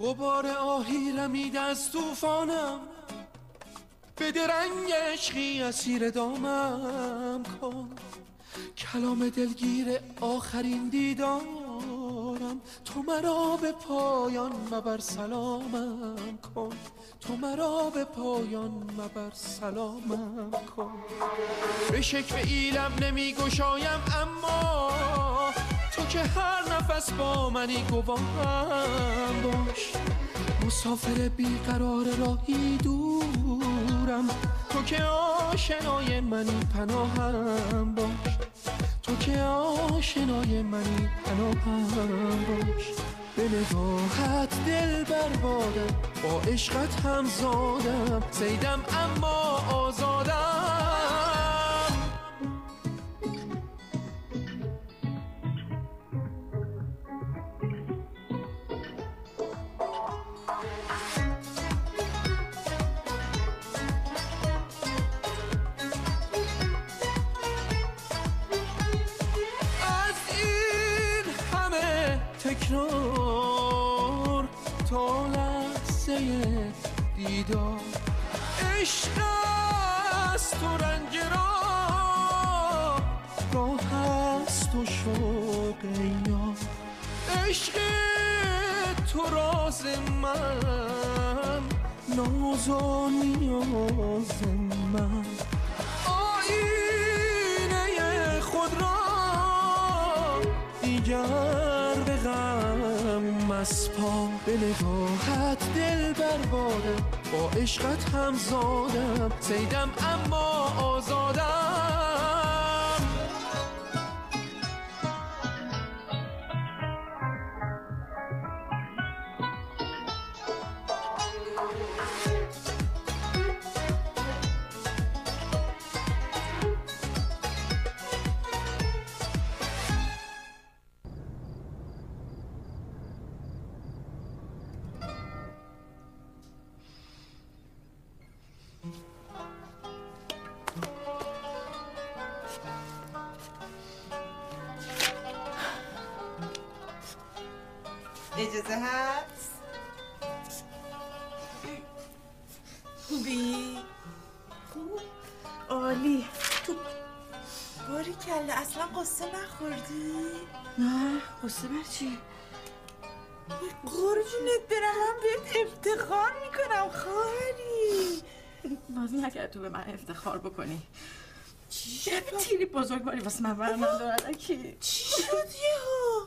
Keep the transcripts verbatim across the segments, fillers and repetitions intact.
غبار آهی رمید از طوفانم، بده رنگ عشقی اسیر دامم کن. کلام دلگیر آخرین دیدارم، تو مرا به پایان مبر سلامم کن. تو مرا به پایان مبر سلامم کن. به شکوه ای لب نمی گشایم اما تو که هر نفس با منی گواهم باش. مسافر بیقرار راهی دورم، تو که آشنای منی پناهم باش. تو که آشنای منی پناهم باش. به نگاهت دل بربادم، با عشقت هم زادم، صیدم اما آزادم. تکرار تا لحظه دیدار، عشق است و رنج را راه است و شوق یار. عشق تو راز من، ناز و نیاز من. آینه خود را دیگر به غم مسپار. به نگاهت دل بربادم، با عشقت هم زادم، صیدم اما آزادم. اجازه هست؟ خوبی؟ خوب؟ عالی. تو باری کله اصلا قصه نخوردی؟ نه قصه بر چی؟ قربونت برم، من بهت افتخار میکنم خواهری. بازی نکرد تو به من افتخار بکنی. چی شد؟ تیری بزرگ باری واسه من برنم دارد کی؟ چی شد یهو؟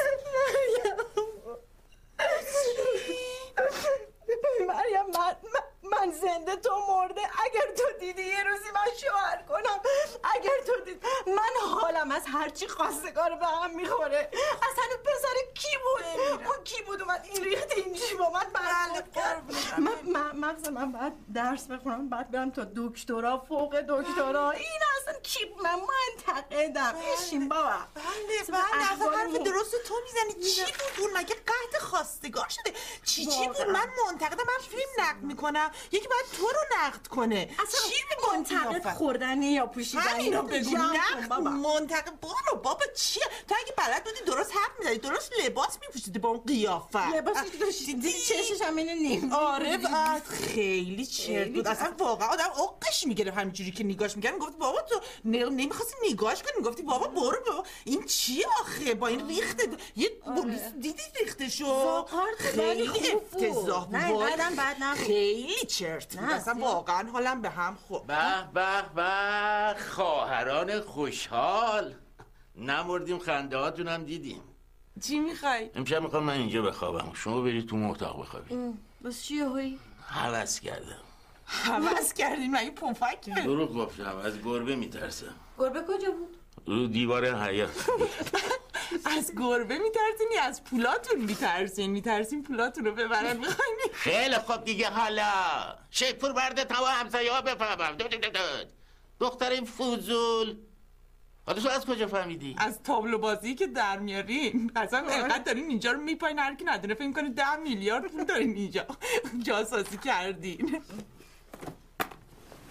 مریم من, من زنده تو مرده. اگر تو دیدی یه روزی من شوهر کنم، اگر تو دید من حالم از هرچی خواستگار به هم میخوره. اصلا اون پسر کی بود؟ اون کی بود اومد این ریخت اینجوری با من برخورد کرد؟ من مغز من باید درس بخونم، بعد برم تا دکترا فوق دکترا. این اصلا کی بود؟ من منتقدم. بشین بابا. بله بله حرف درست تو میزنی. چی بود اون؟ مگه قحط خواستگار شده؟ چی چی بود؟ من منتقدم، من فیلم نقد میکنم، یکی باید تو رو نقد کنه. اصلا چی منتقد خوردنی یا پوشیدنی؟ همینو بگو. نقد منتقد برو بابا. چیه تو؟ اگه بلد بودی درست حرف میزدی، درست لباس میپوشیدی با اون قیافت. لباسش داشتی چشش هم اینه نیم. آره بعد خیلی چرت بود اصلا. واقعا آدم عقش میگرفت همینجوری که نگاش میکرد. میگفت بابا تو نمیخواستی نگاش کنی، میگفتی بابا برو بابا. این چی آخه با این ریخته؟ یه پلیس دیدی ریختشو؟ خیلی افتضاح بود. نه بعدم بعد نه خیلی چرت بود اصلا. واقعا حالم به هم خورد. به به به خواهران خوشحال، نمردیم، خنده هاتون هم دیدیم. چی میخوای؟ امشب میخوام من اینجا بخوابم، شما برید تو اتاق بخوابید. بس چیه هایی؟ هوس کردم. هوس کردین؟ مگه پفک کرد؟ دروغ گفتم، از گربه میترسم. گربه کجا بود؟ رو دیوار حیاط. از گربه میترسین یا از پولاتون میترسین؟ میترسین پولاتون رو ببرن میخواین؟ خیلی خوب دیگه. حالا شیپور برده تا همسایه ها بفهمم. دختر این فوزول. حالا تو از کجا فهمیدی؟ از تابلو بازی که در میارین. اصلا اینقدر دارین اینجا رو میپاین، هر کی ندونه فکر کنه ده میلیارد پول دارین اینجا جاسازی کردین.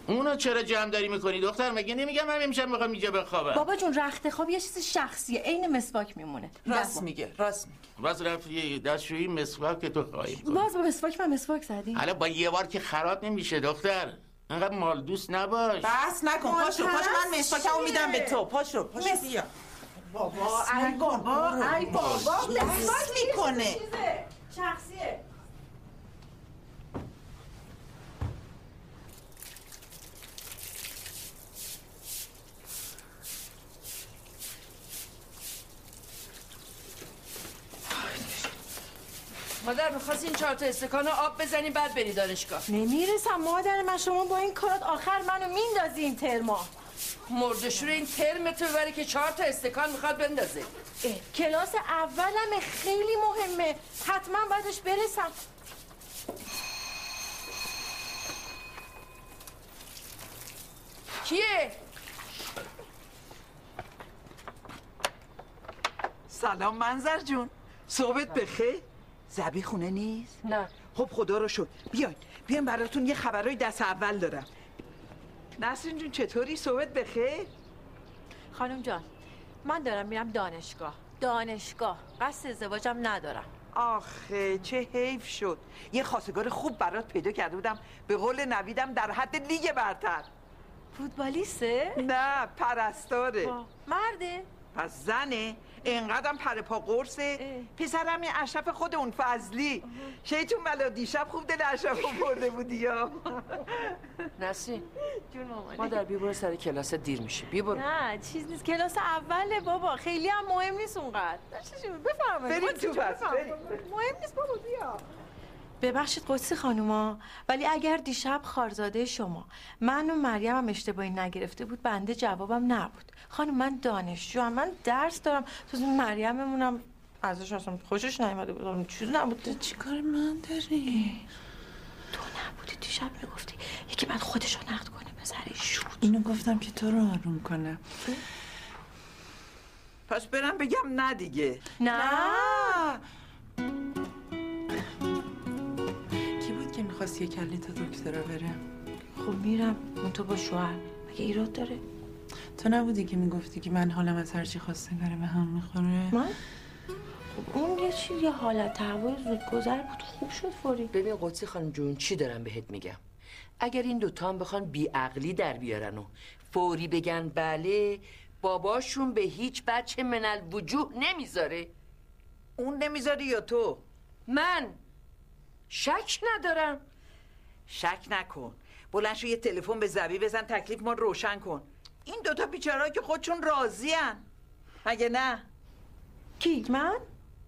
اونو چرا جمع داری میکنی دختر؟ مگه نمیگم من امشب میخوام اینجا بخوابم؟ بابا جون رخت خواب یه چیز شخصیه، عین مسواک میمونه. راست میگه، راست میگه. باز رفتی دستشویی مسواک تو خواهی کنی. باز با مسواک من مسواک زدی؟ حالا با یه بار که خراب نمیشه دختر. انقدر مال دوست نباش. بس نکن، پاشو پاشو، من مسواکمو میدم به تو. پاشو پاشو مس... بیا. بابا ای بابا ای بابا مسواک میکنه. شخصیه. مادر می‌خواست این چهار تا استکان آب بزنی بعد بری دانشگاه. نمیرسم مادر من، شما با این کارات آخر منو میندازی این ترما. مردشور این ترم تو ببری که چهار تا استکان میخواد بندازه. کلاس اولم خیلی مهمه، حتما بعدش برسم. کیه؟ سلام منظر جون، صحبت بخیر؟ زبی خونه نیست؟ نه. خب خدا رو شکر. بیاین بیاین براتون یه خبرای دست اول دارم. نسرین جون چطوری؟ صحبت بخیر؟ خانم جان من دارم میرم دانشگاه. دانشگاه قصد ازدواجم ندارم. آخه چه حیف شد. یه خواستگار خوب برات پیدا کرده بودم، به قول نویدم در حد لیگ برتر. فوتبالیسته؟ نه پرستاره. مرده؟ پس زنه؟ اینقدرم پر پا قرصه. پسرم این اشرف خود اون فضلی. شیطون بلا دیشب خوب دل اشرف رو برده بودی یا نسرین جون مامانی. مادر بی برو سر کلاس دیر میشه. بی برو. نه چیز نیست، کلاس اوله بابا، خیلی هم مهم نیست اونقدر. بفرمایید بریم تو بس بریم. مهم نیست بابا بیا. ببخشید قدسی خانوما، ولی اگر دیشب خارزاده شما من و مریم هم اشتباهی نگرفته بود بنده جوابم نبود. خانم من دانشجوام، من درس دارم. تو مریممونم ازش اصلا خوشش نیومده بود، چیز نبود. چیکار من داری؟ تو نبودی دیشب میگفتی یکی بعد خودشو نقد کنه بذاره شوت. اینو گفتم که تو رو آروم کنم. پس برم بگم نه دیگه. نه کی بود که میخواست یه کلی تا دکترا بره؟ خب میرم اون تو با شوهر، مگه ایراد داره؟ تو نبودی که میگفتی که من حالم از هرچی خواستگاره به هم میخوره؟ من؟ خب اون یه چیز یه حالت تهوع زود گذر بود، خوب شد فوری. ببین قدسی خانم جون چی دارم بهت میگم. اگر این دوتا هم بخوان بیعقلی در بیارن و فوری بگن بله، باباشون به هیچ بچه من الوجوه نمیذاره. اون نمیذاری یا تو؟ من شک ندارم. شک نکن. بلند شو یه تلفن به زبی بزن، تکلیف ما روشن کن. این دوتا بیچاره‌ها که خودشون راضی‌ان. مگه نه؟ کی من؟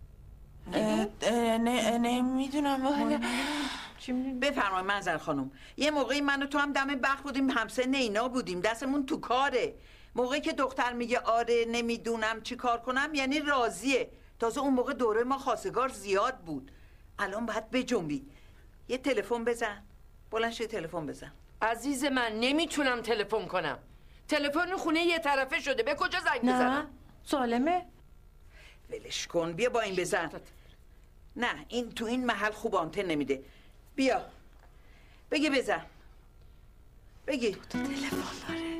نه نمیدونم والا. بفرمای منظر خانم. یه موقعی من و تو هم دم بخت بودیم، همسن اینا بودیم، دستمون تو کاره. موقعی که دختر میگه آره نمیدونم چی کار کنم یعنی راضیه. تازه اون موقع دوره ما خواستگار زیاد بود. الان باید بجنبی. یه تلفن بزن. بلند شو تلفن بزن. عزیز من نمیتونم تلفن کنم. تلفن خونه یه طرفه شده. به کجا زنگ بزنم؟ نه سالمه. ولش کن، بیا با این بزن. نه این تو این محل خوب آنتن نمیده. بیا بگی بزن. بگی. تو تلفن داره.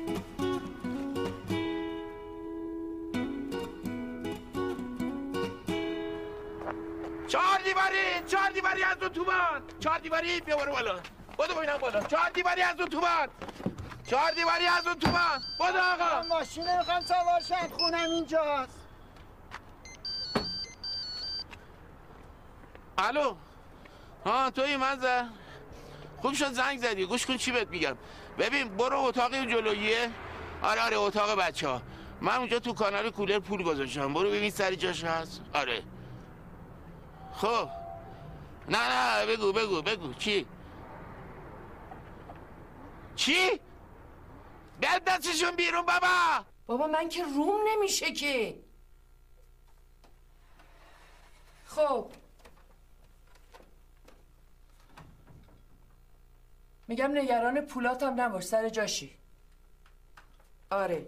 چهار دیواری چهار دیواری از اون تومان. چهار دیواری بیا برو بالا. بودو ببینم بالا. چهار دیواری از اون تومان. چهار دیواری از اون تومان. بودو آقا. ماشین میخوام سوار شم، خونم اینجاست. الو. ها توی منظر. خوب شد زنگ زدی. گوش کن چی بهت میگم. ببین برو اتاق اون جلویه. آره آره اتاق بچه ها. من اونجا تو کانال کولر پول گذاشتم. برو ببین سر جاش هست. آره. خب. نه نه بگو بگو بگو چی؟ چی؟ بیاد دستشون بیرون بابا. بابا من که روم نمیشه که. خب میگم نگران پولاتم نباش، سر جاشی. آره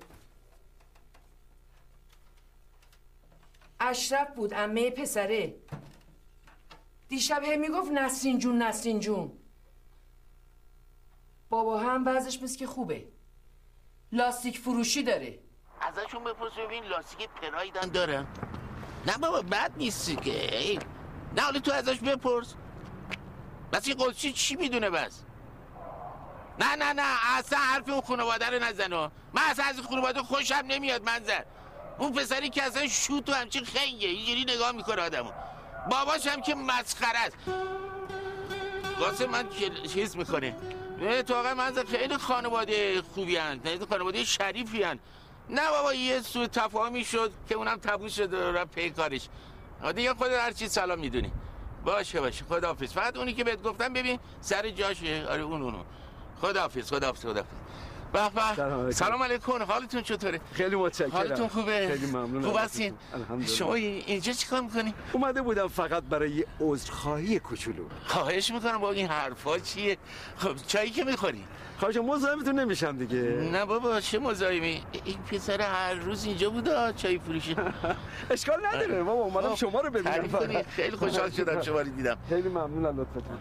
اشرف بود عمه پسره. دیشب هی میگفت نسرین جون نسرین جون. بابا هم وضعش مثل که خوبه. لاستیک فروشی داره. ازشون بپرس ببین لاستیک پرایدن دارن. نه بابا بد نیستی که. نه حالا تو ازش بپرس. بس این قدسی چی میدونه بس؟ نه نه نه اصلا حرف اون خانواده رو نزن. من اصلا از خانواده خوشم نمیاد منظر. اون پسری که اصلا شوت و همچین خنگه اینجوری نگاه میکنه آدمو. باباش هم که مسخره است. واسه من چیز میکنه. تو آقا منظر خیلی خانواده خوبی هست. خیلی خانواده شریفی هست. نه بابا یه سوء تفاهمی شد که اونم تبو شد و پیکارش. دیگه خود هر چیز سلام میدونی. باشه باشه خداحافظ. فقط اونی که بهت گفتم ببین سر جاشه. آره اون اونو. خداحافظ خداحافظ خداحافظ. به به سلام علیکم. حالتون چطوره؟ خیلی متشکرم. حالتون خوبه؟ خیلی ممنونم. خوب هستین؟ شما اینجا چیکار میکنی؟ اومده بودم فقط برای یه عذرخواهی کوچولو. خواهش میکنم. با این حرفا چیه؟ خب چایی که میخوری؟ خواهش مزاحمتون نمیشم دیگه. نه بابا چه مزاحمی؟ این پسر هر روز اینجا بوده چای فروشی. اشکال نداره بابا اومدم شما رو ببینم. خیلی خوشحال شدم شما رو دیدم. خیلی ممنونم لطفتون.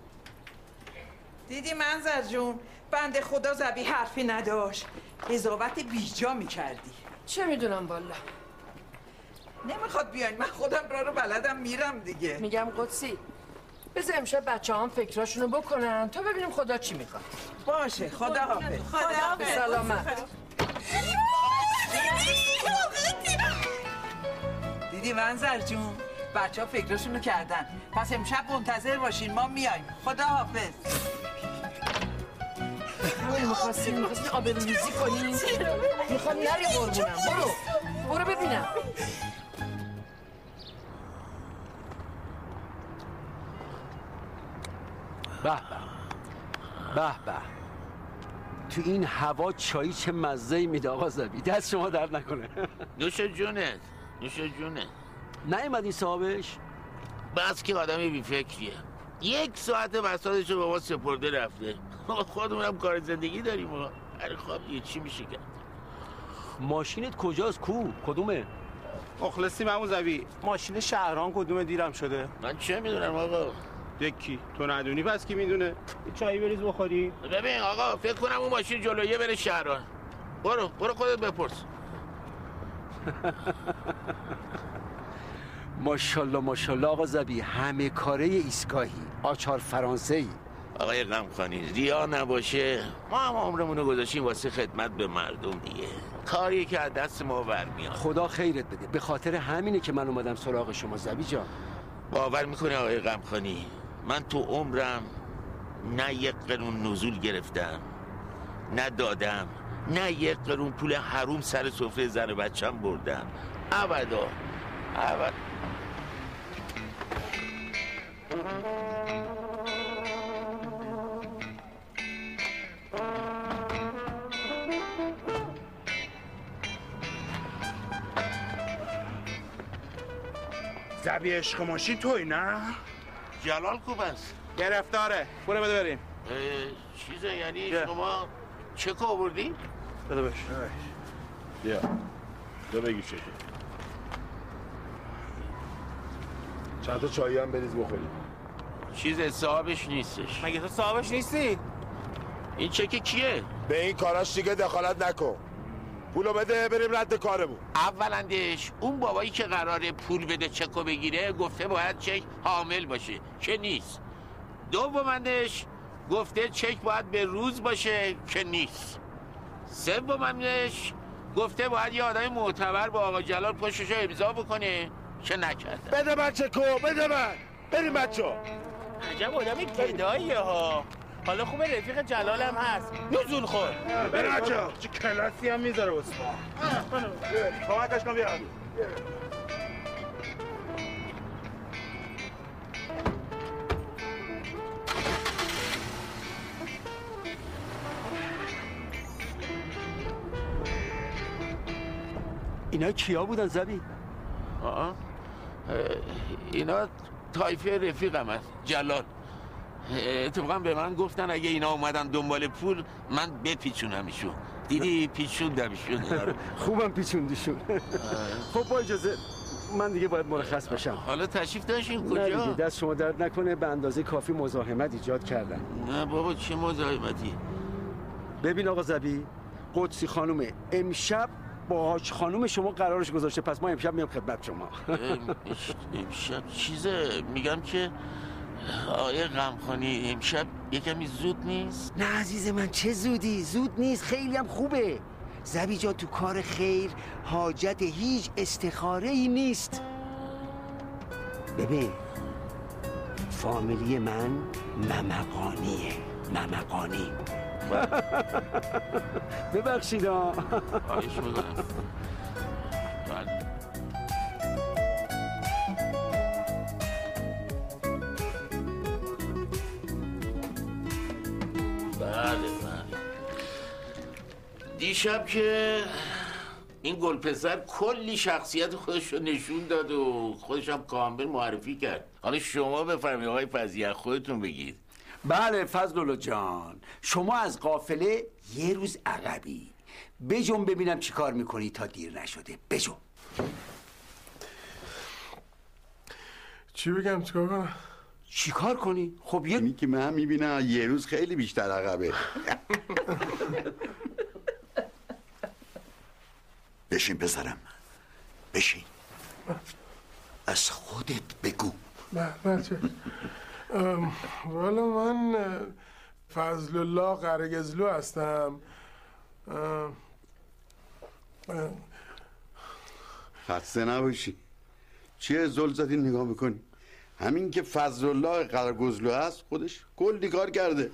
دیدی منظر جون بنده خدا زبی حرفی نداشت. قضاوت بیجا میکردی. چه میدونم والا. نمیخواد بیاین من خودم را رو بلدم میرم دیگه. میگم قدسی بذار امشب بچه هم فکراشونو بکنن تا ببینیم خدا چی میخواد. باشه خدا حافظ. خدا حافظ. سلامت. دیدی منظر جون بچه ها فکراشونو کردن. پس امشب منتظر باشین ما میایم. خدا حافظ. همون میخواستیم میخواستیم آبروریزی کنیم. میخوام نری قربونم. برو برو ببینم. به به به به تو این هوا چایی چه مزه‌ای میده آقا زبی. دست شما درد نکنه. نوش جونت نوش جونت. نیومد این صاحبش؟ بس که آدمی بی فکریه. یک ساعت بساطش رو به ما سپرده رفته. خودمونم کار زندگی داریم و هر خواب یه چی میشه کرد. ماشینت کجاست کو؟ کدومه؟ مخلصی ممو زبی. ماشین شهران کدومه دیرم شده؟ من چه میدونم آقا. دکی تو ندونی پس کی میدونه؟ چایی بریز بخوری؟ ببین آقا فکر کنم اون ماشین جلویه بره شهران. برو برو خودت بپرس. ماشاءالله ماشاءالله آقا زبی همه کاره ایستگاهی. آچار فرانسه‌ای. آقای غمخانی ریا نباشه ما هم عمرمون رو گذاشتیم واسه خدمت به مردم دیگه. کاری که از دست ما برمیاد. خدا خیرت بده. به خاطر همینه که من اومدم سراغ شما زبی جان. باور میکنی آقای غمخانی من تو عمرم نه یک قرون نزول گرفتم نه دادم نه یک قرون پول حروم سر سفره زن و بچم بردم. ابدا ابدا. زبی عشق ماشین توی نه؟ جلال خوب است. گرفتاره. برو بده بریم. چیزه یعنی جه. شما چک آوردی؟ بده بش. بیا تو بگی چکه. چند تا چایی هم بریز بخوریم. چیز صاحبش نیستش. مگه تو صاحبش نیستی؟ این چک کیه؟ به این کاراش دیگه دخالت نکن. پولو بده بریم رد کارمون. اولندش اون بابایی که قراره پول بده چکو بگیره گفته باید چک حامل باشه که نیست. دومندش گفته چک باید به روز باشه که نیست. سومندش گفته باید یه آدم معتبر با آقا جلال پشتشو امضا بکنه که نکرده. بده من چکو بده من. بریم بچه‌ها. عجب آدمی گداییه ها. حالا خوبه رفیق جلال هم هست. نزول خور. بریم بچه‌ها. چه کلاسی هم میذاره واسه ما. کمکش کن بیا. اینا کیا بودن زبی؟ آه. اینا طایفه رفیقم هست جلال. اتفاقا به من گفتن اگه اینا اومدن دنبال پول من بپیچونمشون. دیدی پیچوندمشون. خوبم پیچوندیشون. خب با اجازه من دیگه باید مرخص بشم. حالا تشریف داشتین کجا؟ نه دیگه دست شما درد نکنه. به اندازه کافی مزاحمت ایجاد کردن. نه بابا چه مزاحمتی. ببین آقا زبی، قدسی خانومه امشب با حاج خانوم شما قرارش گذاشته، پس ما امشب میام خدمت شما. امشب چیزه میگم که آیه غمخانی امشب یکمی زود نیست؟ نه عزیز من چه زودی، زود نیست، خیلی هم خوبه. زبی جا تو کار خیر حاجت هیچ استخاره ای نیست. ببین فامیلی من ممقانیه، ممقانی. ببخشید ها. خواهش میکنم. بله بله. دیشب که این گل پسر کلی شخصیت خودش رو نشون داد و خودش هم کامل معرفی کرد. حالا شما بفرمایید آقای فضیه، خودتون بگید. بله فضلالله جان، شما از قافله یه روز عقبی. بجم ببینم چی کار میکنی تا دیر نشده. بجم. چی بگم چیکار کنم؟ چی کار کنی؟ خب یه اینی که من میبینم یه روز خیلی بیشتر عقبه. بشین پسرم، بشین. از خودت بگو. بچه والا من فضل الله قرگزلو هستم. خسته نباشی. چیه زل زدی نگاه میکنی؟ همین که فضل الله قرگزلو هست خودش کلی کار کرده.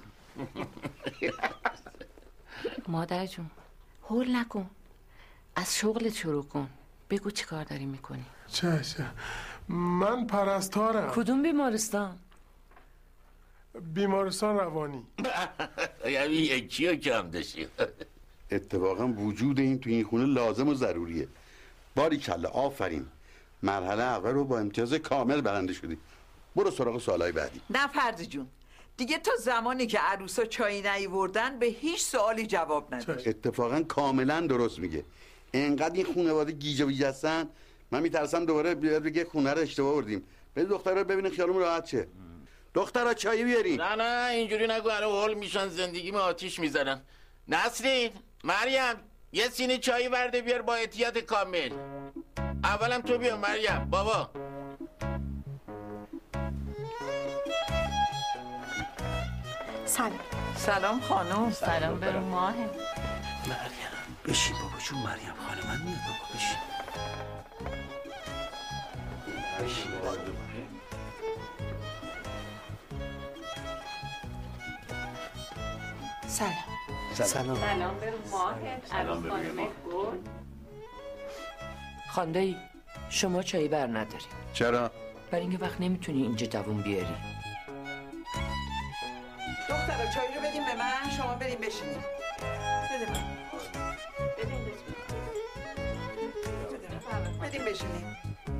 مادر جون هول نکن، از شغلت شروع کن، بگو چی کار داری میکنی. چه چه من پرستارم. کدوم بیمارستان؟ بیمارستان روانی. یعنی یکی رو کم داشتی. اتفاقا وجود این تو این خونه لازم و ضروریه. باریکلا، آفرین. مرحله اول رو با امتیاز کامل برنده شدی. برو سراغ سوالای بعدی. نه فرد جون، دیگه تا زمانی که عروسا چایی نیوردن به هیچ سوالی جواب نداد. اتفاقا کاملا درست میگه. انقدر این خانواده گیج و ویج هستن، من میترسم دوباره بیاد بگه خونه رو اشتباه بردیم. برید دخترا رو ببینید خیالمون راحت شه. دخترا چایی بیارین. نه نه اینجوری نگو، الان هول میشن زندگی ما آتیش میزنن. نسرین، مریم، یه سینی چایی برده بیار با احتیاط کامل. اولم تو بیا مریم. بابا سلام. سلام خانم. سلام به ماه. مریم بشین بابا جون. مریم خانم من میاد بابا بشین. بشین بابا. سلام. سلام. سلام به ماه. سلام خانم گل. خاندایی شما چایی بر نداری. چرا؟ برای اینکه وقت نمیتونی اینجا دووم بیاری. دخترا چایی رو بدیم به من، شما بریم بشینیم. بده من. بدیم بشینیم.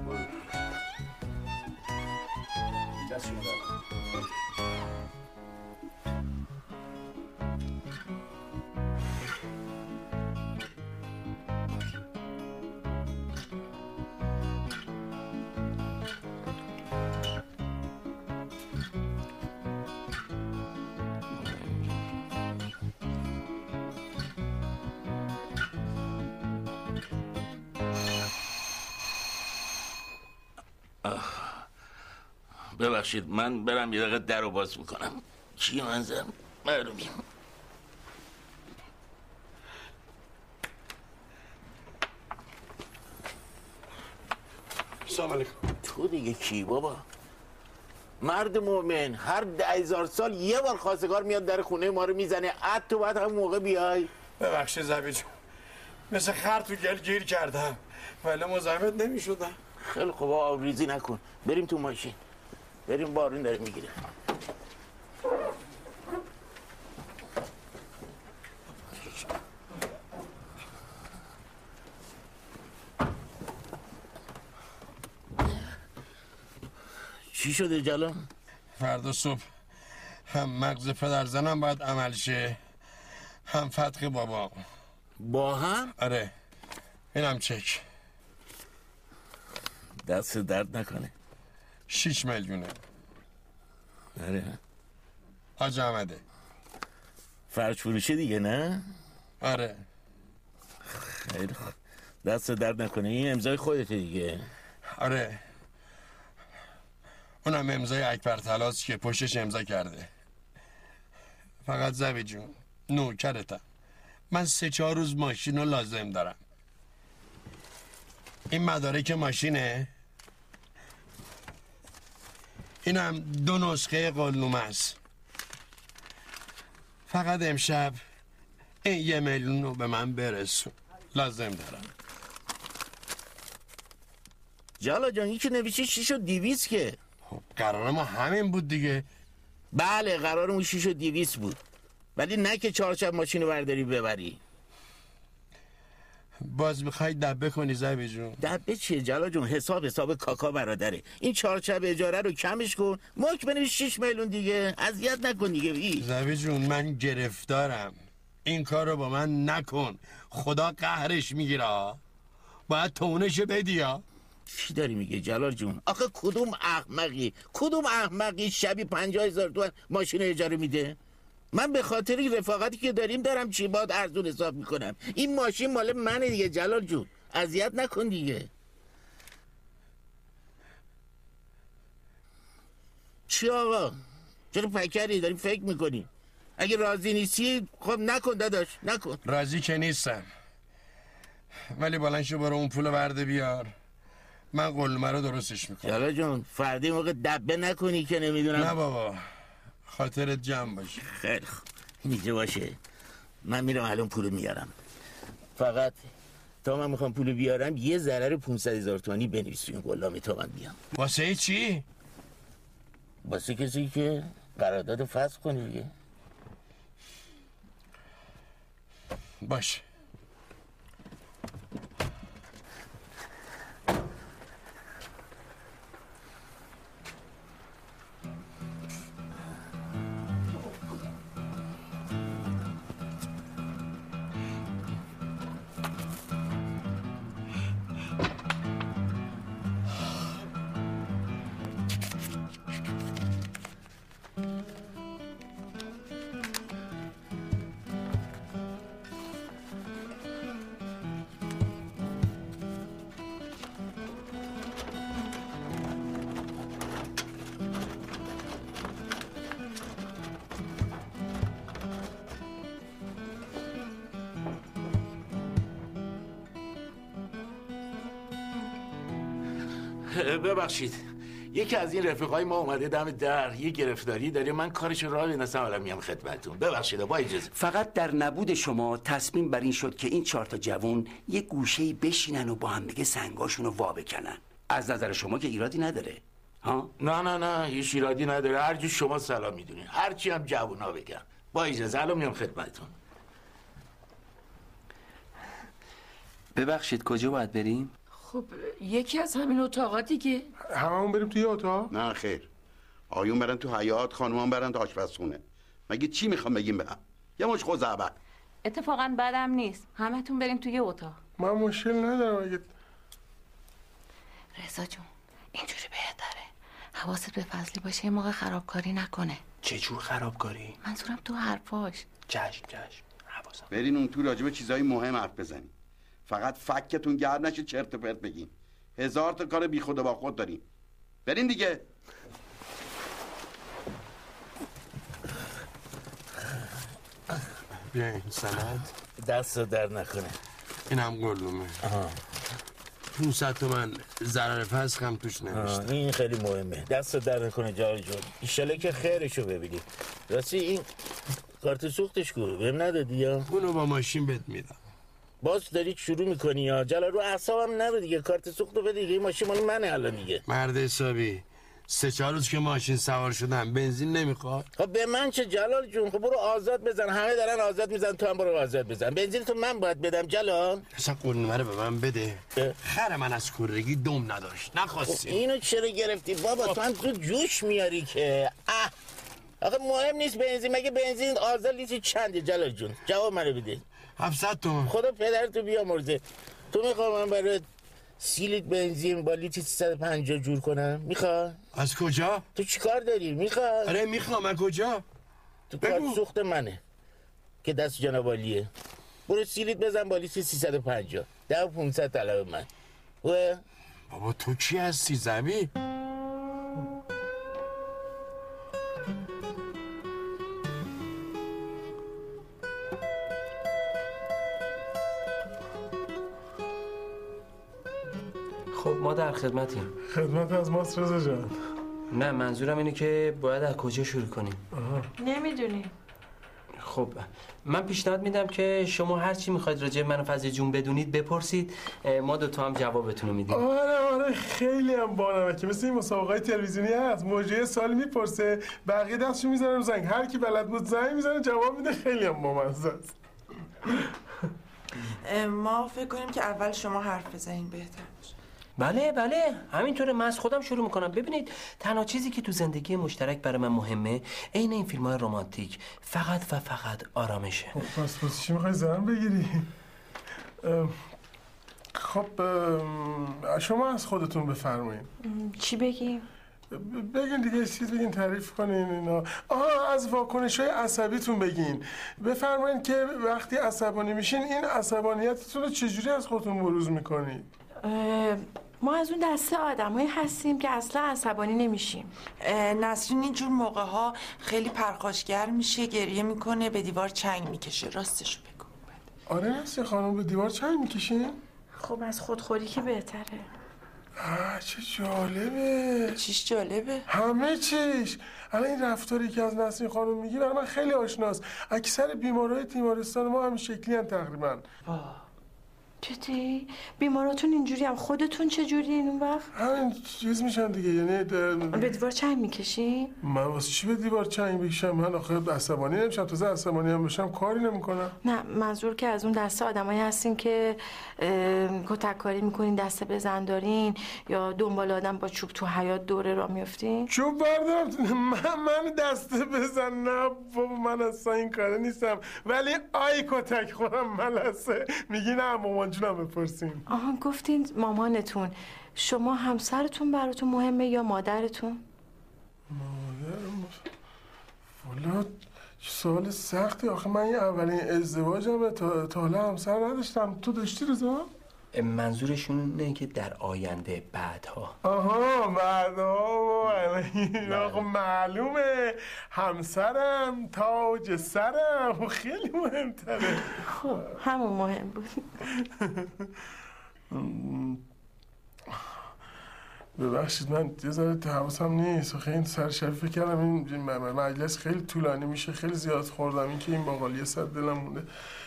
ببخشید من برم یه دقیقه در رو باز میکنم. چی منظرم؟ معلومیم. سلام علیکم. تو دیگه کی بابا؟ مرد مومن هر ده هزار سال یه بار خواستگار میاد در خونه ما رو میزنه. عد تو باید همون موقع بیای. ببخشید زبی جون، مثل خر تو گل گیر کردم ولی مزاحمت نمیشدم. خیلی خوب آبریزی نکن، بریم تو ماشین. بریم بارون داره میگیره. چی شده جلال؟ فردا صبح هم مغز پدر زنم باید عمل شه، هم فتح بابا. با هم؟ آره اینم چک. دست درد نکنه. شیش میلیونه. آره حاج احمده فرش فروشی دیگه نه؟ آره. خیلی خوب. دست درد نکنه. این امضای خودته دیگه. آره. اونم امضای اکبر طلاست که پشتش امضا کرده. فقط زبی جون نوکرتم، من سه چهار روز ماشین رو لازم دارم. این مدارک ماشینه، این هم دو نسخه قلنومه است. فقط امشب این یه میلیون رو به من برسون، لازم دارم. جالا جان این که نویسی شیش و دیویس که خب قرار ما همین بود دیگه. بله قرارمون شیش و دیویس بود، ولی نه که چهار شب ماشین رو برداری ببری. باز میخوای دبه کنی زبی جون؟ دبه چیه جلا جون؟ حساب حساب کاکا برادره. این چهار شب اجاره رو کمش کن، ماک بنویس شیش میلیون دیگه. اذیت نکن دیگه. بی زبی جون من گرفتارم، این کار رو با من نکن، خدا قهرش میگیره. باید تونشو بدی ها. چی داری میگه جلال جون؟ آخه کدوم احمقی کدوم احمقی شبی پنجاه هزار تومن ماشین اجاره میده؟ من به خاطر رفاقتی که داریم دارم چی باید ارزون حساب میکنم. این ماشین مال منه دیگه جلال جون، اذیت نکن دیگه. چی آقا؟ چرا پکری داری فکر میکنی؟ اگه راضی نیستی خب نکن داداش، نکن. راضی که نیستم، ولی بلند شو برو اون پول برده بیار، من قلمه رو درستش میکنم. جلال جون فردی موقع دبه نکنی که نمیدونم. نه بابا، خاطرت جمع باشه. خیلی خوب اینجا باشه. من میرم الان پولو میارم. فقط تا من میخوام پولو بیارم یه ضرر پونصد هزار تومانی بنویس تو این قلامه تا من بیام. واسه چی؟ واسه کسی که قرارداد فسخ کنی دیگه. باشه. ببخشید یکی از این رفیقای ما اومده دم در یه گرفتاری داره، من کارش راه بندازم الان میام خدمتتون. ببخشید با اجازه. فقط در نبود شما تصمیم بر این شد که این چهار تا جوون یه گوشه‌ای بشینن و با هم دیگه سنگاشون رو وا بکنن. از نظر شما که ایرادی نداره ها؟ نه نه نه هیچ ایرادی نداره، هر جو شما سلام میدونین، هر چی هم جوونا بگن. با اجازه الان میام خدمتتون. ببخشید کجا باید بریم؟ خب یکی از همین اتاقاتی که هممون بریم توی اتاق؟ نه خیر، آقایون برن تو حیاط، خانومان برن تو آشپزخونه. مگه چی میخوام بگیم به هم؟ یه مش خزعبل. اتفاقا بدم نیست، همتون بریم توی اتاق. من مشکل ندارم. اگه رضا جون اینجوری بهتره، حواست به فضلی باشه، یه موقع خرابکاری نکنه. چه جور خرابکاری؟ منظورم تو حرفاش. چشم چشم حواسم. برین اون تو راجب چیزای مهم حرف بزنین. فقط فکتون گرد نشه چرت و پرت بگین. هزار تا کار بی خود و با خود داریم. برین دیگه. بیا این سند. دست در نکنه. این هم قلومه. پونصد تومن ضرر فسخ هم توش نوشته. این خیلی مهمه. دست در نکنه جای جون. ایشالا که خیرشو ببینی. راستی این کارت سوختش کو؟ بهم ندادی یا؟ اونو با ماشین بهت میدم. باز داری شروع میکنی یا جلا رو اعصابم نرو دیگه. کارت سوختو بده دیگه، این ماشین مال منه الان دیگه. مرد حسابی سه چهار روز که ماشین سوار شدم بنزین نمیخواد. خب به من چه جلال جون؟ خب برو آزاد بزن، همه دارن آزاد میزن، تو هم برو آزاد بزن. بنزین تو من باید بدم جلال؟ اصلا قلنومه رو به من بده. خر من از کورگی دم نداشت، نخواستی. خب اینو چرا گرفتی بابا؟ تو هم تو جوش میاری که اه. آخه مهم نیست بنزین، مگه بنزین آزاد لیتر چنده جلال جون؟ جواب منو بده. هفتصد تومن. خدا پدرتو بیامرزه. تو میخوام من برای سی لیتر بنزین با لیتر سیصد و پنجاه جور کنم؟ میخوای؟ از کجا؟ تو چیکار داری؟ میخوای؟ آره میخوام. از کجا؟ تو کارت سوخت منه. که دست جناب عالیه. برو سیلیت بزن با لیست سیصد و پنجاه. ده و پونصد طلب من. و بابا تو کی هستی زبی؟ خب ما در خدمتیم. خدمت از ماست رضا جان. نه منظورم اینه که باید از کجا شروع کنیم. نمیدونی. خب من پیشنهاد میدم که شما هر چی میخواید راجع به من و فضل جون بدونید بپرسید، ما دوتا هم جوابتون رو میدیم. آره آره خیلی هم بانمکه، مثل این مسابقه تلویزیونی هست، موجه سال میپرسه بقیه دستشو میزنن رو زنگ، هر کی بلد بود زنگ میزنه جواب میده. خیلی هم بامزه است. ما فکر کنیم که اول شما حرف بزنین بهتر باشه. بله بله همینطوره. من از خودم شروع میکنم. ببینید تنها چیزی که تو زندگی مشترک برای من مهمه عین این فیلم های رمانتیک فقط و فقط آرامشه. پس پس چی میخوای زن بگیری؟ خب شما از خودتون بفرمایید. چی بگیم؟ بگین دیگه چیز بگین، تعریف کنین اینا. آها از واکنش های عصبیتون بگین. بفرمایید که وقتی عصبانی میشین این عصبانیتتون رو چجوری از خودتون بروز میکنید؟ ما از اون دسته آدمایی هستیم که اصلا عصبانی نمیشیم. نسرین اینجور موقع ها خیلی پرخاشگر میشه، گریه میکنه، به دیوار چنگ میکشه. راستشو بگو. آره نسرین خانم به دیوار چنگ میکشین؟ خب از خودخوری که بهتره. آه چه جالبه. چیش جالبه؟ همه چیش. الان این رفتاری که از نسرین خانم میگی برای من خیلی آشناست. اکثر بیمارای تیمارستان ما همین شکلی هستن تقریبا. چطوری؟ بیماراتون اینجوری هم خودتون چجوری این اون وقت؟ همین چیز میشن دیگه، یعنی به دیوار چنگ میکشی؟ من واسه چی به دیوار چنگ بکشم؟ من آخه عصبانی نمیشم، تازه عصبانی هم بشم کاری نمیکنم. نه منظور که از اون دسته آدمایی هستین که کتک کاری میکنین، دسته بزن دارین یا دنبال آدم با چوب تو حیاط دوره را میافتین؟ چوب بردارم من من دسته بزن؟ نه بابا من اصلا این کاره نیستم، ولی آی کتک خودم ملسه. میگی نه مامان جونم بپرسین. آها گفتین مامانتون. شما همسرتون براتون مهمه یا مادرتون؟ مادرم والا سوال سختی. آخه من این اولین ازدواجمه، تا, تا حالا همسر نداشتم. تو داشتی رضا؟ منظورشون اینه که در آینده بعدها. آها بعدها. آخه معلومه همسرم تاج سرم خیلی مهمتره. خب همون مهم بود. ببخشید من یه ذره حواسم نیست. آخه این سرشفی فکر کردم این مجلس خیلی طولانی میشه، خیلی زیاد خوردم. این که این باقالی صد دلم مونده.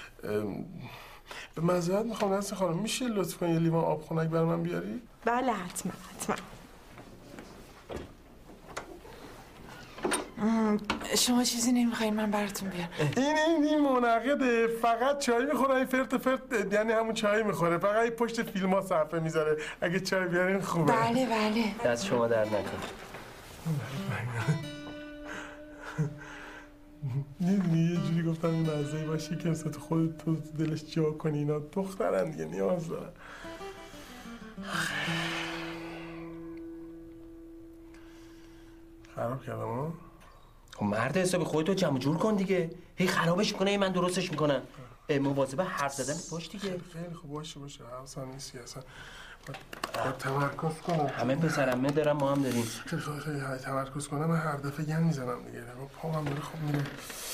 به معذرت میخوام نسرین خانم، میشه لطف کنی یه لیوان آب خنک برای من بیاری؟ بله حتما حتما. شما چیزی نمیخواین من براتون بیارم؟ این این این منعقده، فقط چای میخوره. این فرت فرت یعنی همون چای میخوره، فقط این پشت فیلم ها صفحه میذاره. اگه چای بیارین خوبه. بله بله. دست شما درد نکنه. میدونی یه جوری گفتم این مزهی باشی که مثلا تو خودت تو دلش جا کنی. اینا دخترن دیگه نیاز دارن. خراب کردم ها؟ خب مرد حسابی خودتو جمع جور کن دیگه. هی خرابش میکنه من درستش میکنم. مواظب حرف زدن باش دیگه. خیلی خوب باشه باشه. حواسم نیستی اصلا. باید تمرکز کنم. همه پسرمه دارم ما هم داریم. خیلی خیلی تمرکز کنم. من هر دفعه گن میزنم دیگه. پا هم داره خوب میره.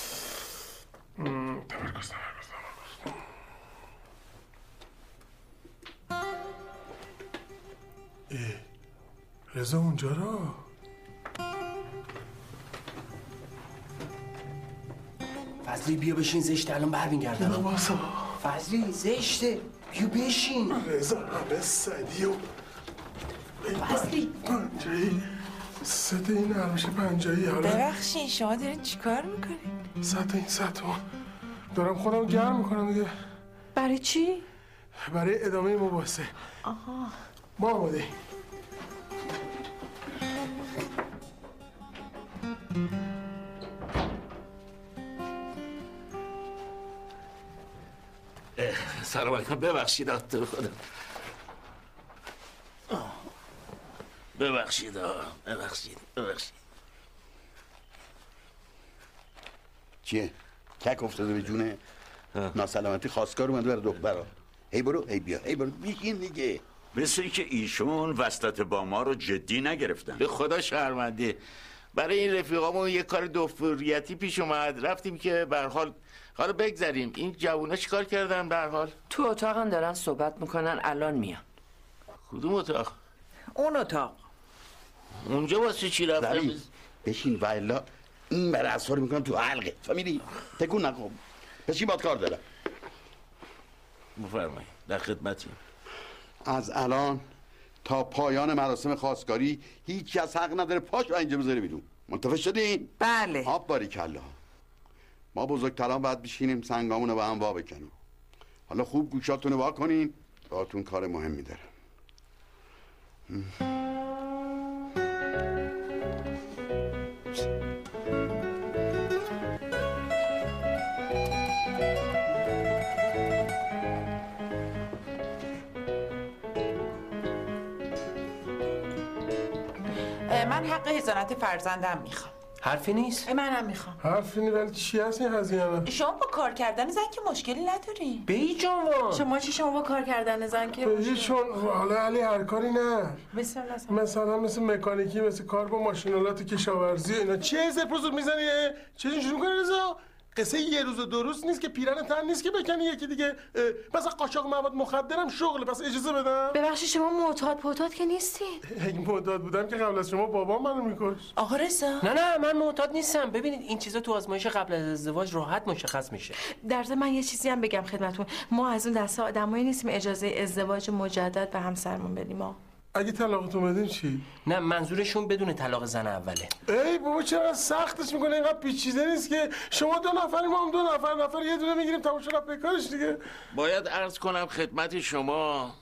تمرکز تمرکز تمرکز. اه رضا اونجا رو فضلی بیا بشین، زشته الان برمیگردم. باسا فضلی زشته بیا بشین. رضا همه سدی و فضلی پنجایی سطح این هرمشه پنجایی. حالا ببخشین شما دارین چیکار میکنین؟ سطح این سطح دارم خودم گرم میکنم دیگه. برای چی؟ برای ادامه مباحثه. آها ما آماده. سلام علیکم. ببخشید تو خدا. ببخشید ببخشید ببخشید. چیه؟ کک افتاده به جونه ناسلامتی خواستگار اومده برای دخترها. هی برو هی بیا هی برو بیشین دیگه. مثل که ایشون وسط با ما رو جدی نگرفتن. به خدا شرمنده. برای این رفیقامون یه کار دوفوریتی پیش اومد، رفتیم که به هر حال حالا بگذریم. این جوونا چیکار کردن به هر حال؟ تو اتاقم دارن صحبت میکنن، الان میان. کدوم اتاق؟ اون اتاق. اونجا واسه چی رفتن؟ بشین والا این برای اصحار میکنم تو حلقه فهمیدی؟ تکون نکن. بشین باد کار دارم. بفرمایید در خدمتیم. از الان تا پایان مراسم خواستگاری هیچ کس حق نداره پاش و اینجا بذاره بیرون. متفق شدین؟ بله. آب باریکلا. ما بزرگتران باید بشینیم سنگامونو با هم وا بکنیم. حالا خوب گوشاتونو وا کنین، باهاتون کار مهمی دارم. من حق حضانت فرزندم میخوام. حرفی نیست؟ منم میخوام. حرفی نیست ولی چی هست این هزینه؟ شما با کار کردن زن که مشکلی نداری. بی جوان. شما چی شما با کار کردن زن که بی چون حالا علی هر کاری نه. مثلا مثلا مثل مکانیکی، مثل کار با ماشینالات کشاورزی اینا. چه زپوزور میزنی؟ چه اینجوری میکنی رضا؟ قصه یه روز و دو روز نیست که پیرن تن نیست که بکنی یکی دیگه. مثلا قاچاق مواد مخدرم شغله، پس اجازه بدم. ببخشید شما معتاد پوتاد که نیستی. اگه معتاد بودم که قبل از شما بابام منو میکشت. آقا رضا نه نه من معتاد نیستم. ببینید این چیزا تو آزمایش قبل از ازدواج راحت مشخص میشه. در ضمن من یه چیزی هم بگم خدمتتون، ما از اون دسته آدمایی نیستیم اجازه ازدواج مجدد به همسرمون بدیم. ما اگه طلاقتون بدین چی؟ نه منظورشون بدون طلاق زن اوله. ای بابا چرا سختش میکنه؟ اینقدر پیچیده نیست که. شما دو نفر ما هم دو نفر نفر یه دونه میگیریم تمام شد به کارش دیگه. باید عرض کنم خدمت شما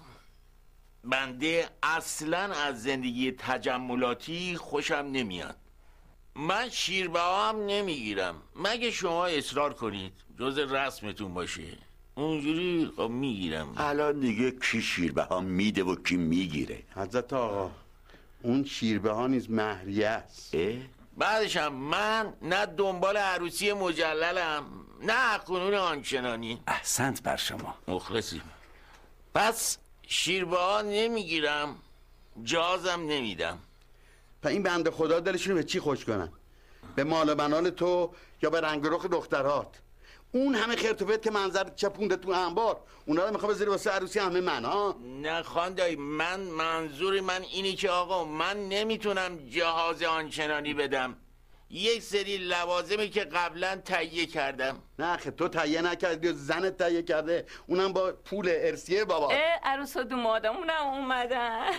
بنده اصلا از زندگی تجملاتی خوشم نمیاد. من شیربها هم نمیگیرم مگه شما اصرار کنید جز رسمتون باشه. اونجوری خب میگیرم. الان دیگه کی شیربه ها میده و کی میگیره؟ حضرت آقا اون شیربه ها نیز مهریه است. بعدش هم من نه دنبال عروسی مجللم نه قانون آنچنانی. احسنت بر شما. مخلصیم. پس شیربه ها نمیگیرم جازم نمیدم. پس این بنده خدا دلشون به چی خوش کنن؟ به مال و منال تو یا به رنگ رخ دخترات؟ اون همه خرتوفت که منظر چپونده تو انبار اونا رو میخواد بذاری واسه عروسی همه من ها؟ نه خاندایی من منظور من اینی که آقا من نمیتونم جهاز آنچنانی بدم. یک سری لوازمی که قبلا تهیه کردم. نه خب تو تهیه نکردی و زنت تهیه کرده، اونم با پول ارسیه بابا. اه عروس و دومادمونم اومدن.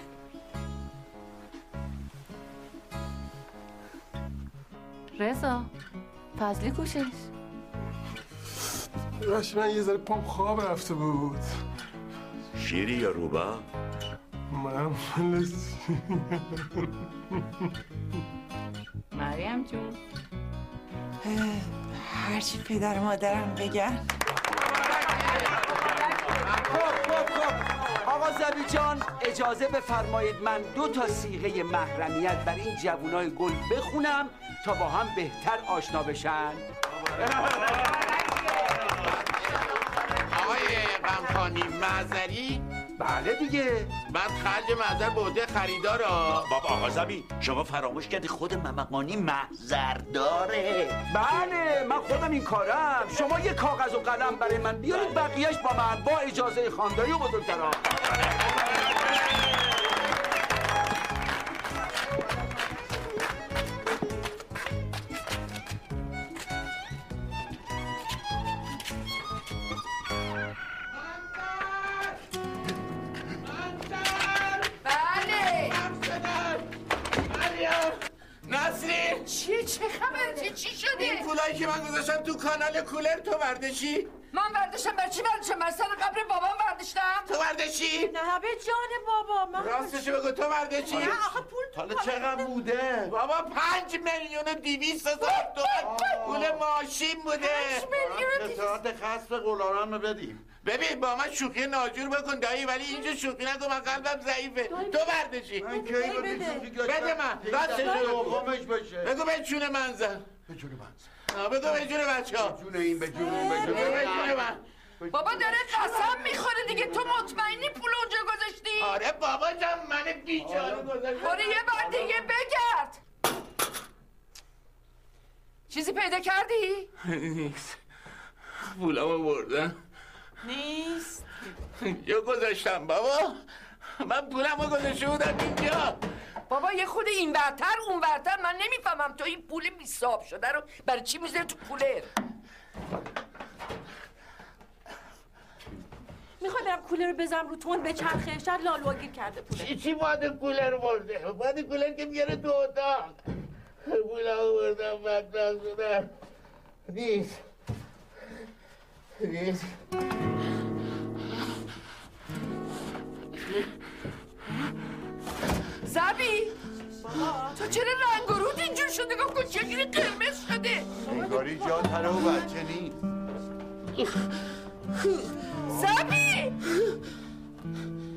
رضا فضلی کوشش باش من یه ذره پام خواب رفته بود. شیری یا روبا؟ من مریم جون هرچی پدر و مادرم بگن. خب خب خب آقا زبی جان اجازه بفرمایید من دو تا صیغه محرمیت برای این جوونای گل بخونم تا با هم بهتر آشنا بشن. آقای غمخانی معذری؟ بله دیگه. بعد خرج معذر به عهده خریدارا. بابا آقا زبی شما فراموش کردی خود ممقانی محضر داره. بله من خودم این کارم. شما یه کاغذ و قلم برای من بیارید بقیهش با من با اجازه خاندایی و بزرگتران. نسرین چیه چه خبره؟ چی شده؟ این پولایی که من گذاشتم تو کانال کولر تو بردشی؟ من برداشتم بر چی برداشتم؟ بر سر قبر بابام برداشتم. تو بردشی؟ نه به جان بابا من راستشو بگو تو بردشی؟ نه آخه پول حالا چقدر بوده؟ بابا پنج میلیون و دیویست هزار تومن پول ماشین بوده. پنج میلیون اطلاعات خاص قولاران رو بدیم. ببین با من شوخی ناجور بکن دایی ولی اینجا شوخی نکن من قلبم ضعیفه. تو بردشی؟ من کی رو شوخی بده من راستشو بگو. بشه. بگو به چون منزل. به چون منزل. بگو به جون بچه ها به جون این به جون اون به جون به جون من بابا داره قسم میخوره دیگه. تو مطمئنی پول اونجا گذاشتی؟ آره بابا جان من بیچاره گذاشتم. برو یه بار دیگه بگرد. چیزی پیدا کردی؟ نیست. پولامو بردن. نیست. یا گذاشتم بابا. من پولمو گذاشته بودم اینجا. بابا یه خود این ورتر اون ورتر. من نمیفهمم تو این پول بی‌حساب شده رو برای چی میذاری تو کولر؟ میخوای برم کولر رو بزنم رو تون به چرخه شاید لالواگیر کرده پوله. چی چی باید کولر برده؟ باید کولر که میاره تو اتاق. پولمو بردم بدبخت شدم. نیست. نیست. زبی تو چرا رنگ و رود اینجور شده؟ گفت چجوری قرمز شده؟ انگاری جا تره و بچه نیست. زبی